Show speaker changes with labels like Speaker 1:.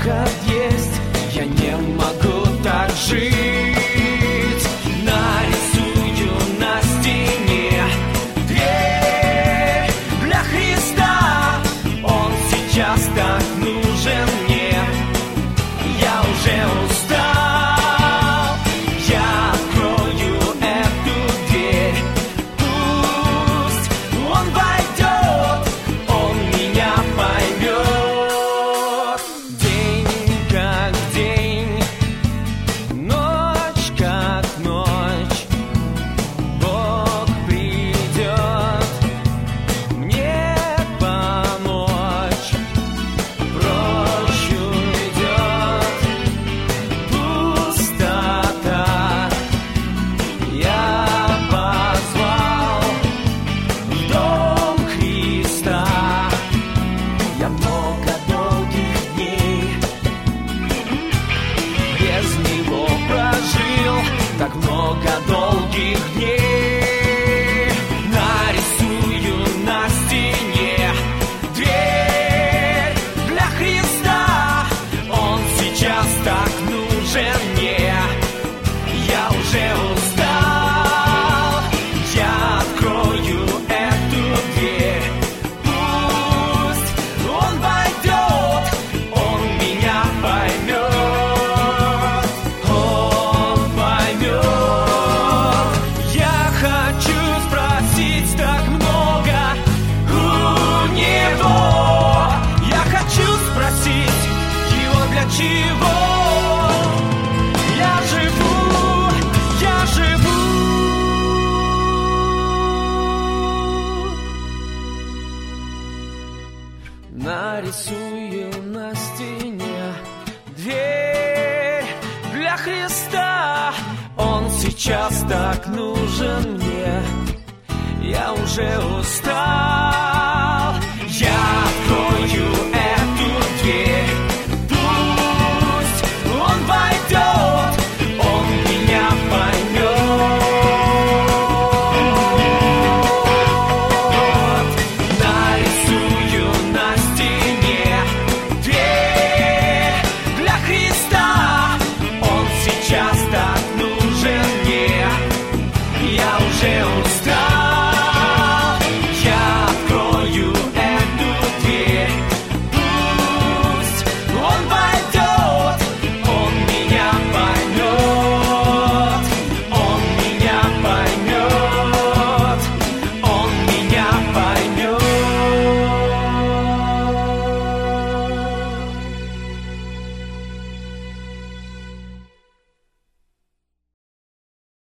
Speaker 1: выход есть, я не могу так жить. Нарисую на стене дверь для Христа. Он сейчас так нужен мне. Я уже устал, я открою эту дверь. Пусть он войдет, он меня поймет. День как день, ночь как ночь. Бог придет мне помочь. Прочь уйдет пустота. Я позвал в дом Христа. Я много долгих дней без него прожил, так много долгих дней. Нарисую на стене дверь для Христа. Он сейчас так нужен мне. Я уже устал, я открою эту дверь. Пусть он войдет, он меня поймет. Он поймет. Я хочу спросить так много у него. Я хочу спросить его, для чего я живу, я живу. Нарисую на стене дверь для Христа. Он сейчас так нужен мне. Я уже устал,